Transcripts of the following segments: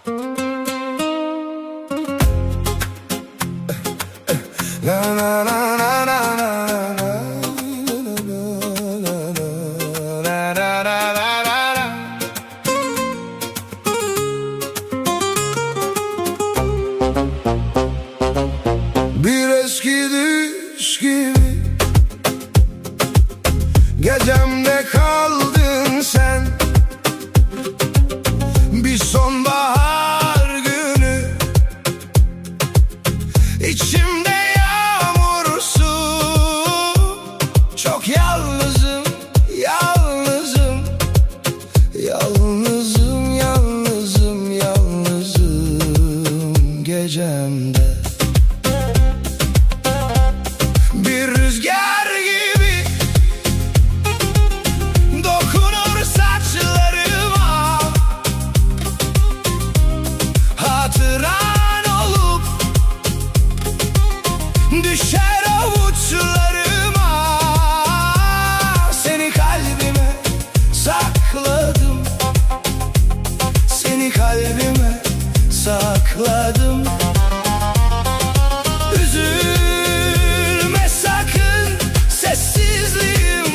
La la la la la la la. Bir eski düş gibi gecemde kaldın sen. Bir sonbahar günü içimde yağmursu. Çok yalnızım, yalnızım, yalnızım, yalnızım, yalnızım gecemde. Bir rüzgar gibi dokunur saçlarıma, hatıran olup düşer avuçlarıma. Seni kalbime sakladım, seni kalbime sakladım. Üzülme sakın, sessizliğim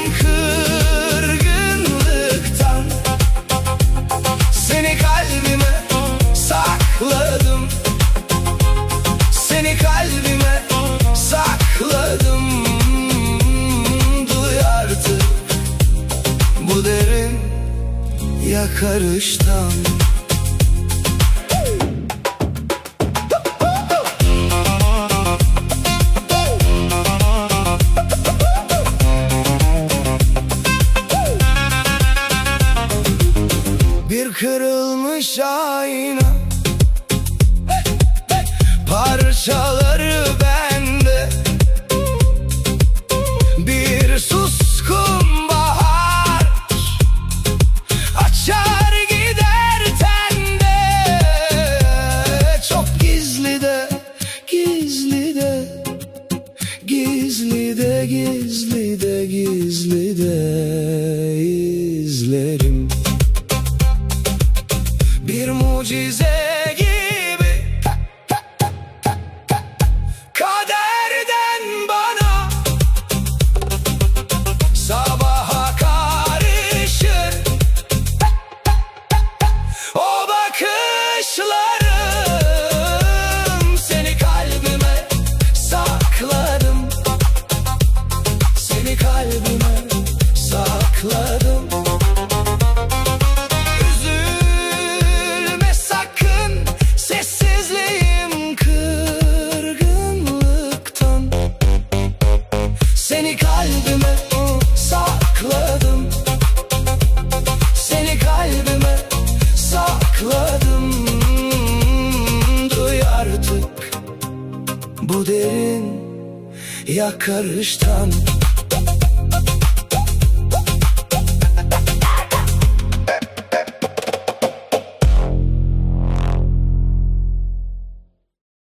kırgınlıktan. Seni kalbime sakladım, seni kalbime sakladım. Duy artık bu derin yakarıştan. Bir kırılmış ayna, parçaları bende. Bir suskun bahar açar gider tende. Çok gizli de, gizli de, gizli de, gizli de, gizli de izlerim. Bir mucize gibi kaderden bana sabaha karışır o bakışlarım. Seni kalbime sakladım, seni kalbime sakladım. Seni kalbime sakladım, seni kalbime sakladım. Duy artık bu derin yakarıştan.